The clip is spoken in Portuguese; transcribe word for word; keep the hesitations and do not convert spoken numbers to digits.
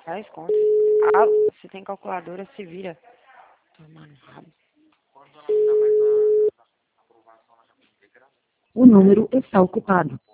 Faz conta. Ah, se tem calculadora, se vira. Toma no rabo. O número está ocupado.